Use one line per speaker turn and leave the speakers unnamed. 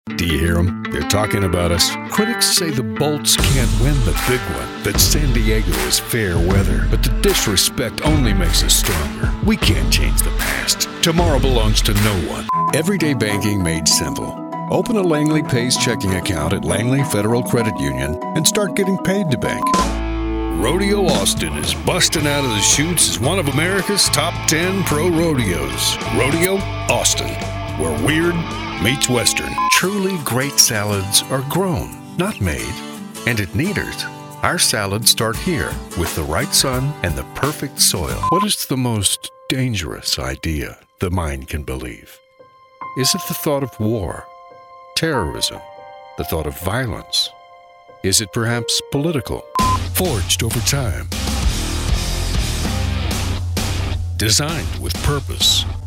Do you hear them? They're talking about us. Critics say the Bolts can't win the big one, that San Diego is fair weather, but the disrespect only makes us stronger. We can't change the past. Tomorrow belongs to no one. Everyday banking made simple. Open a Langley Pays checking account at Langley Federal Credit Union and start getting paid to bank. Rodeo Austin is busting out of the chutes as one of America's top 10 pro rodeos. Rodeo Austin, where weird meets Western. Truly great salads are grown, not made. And at Kneaders, our salads start here with the right sun and the perfect soil. What is the most dangerous idea the mind can believe? Is it the thought of war, terrorism, the thought of violence? Is it perhaps political? Forged over time. Designed with purpose.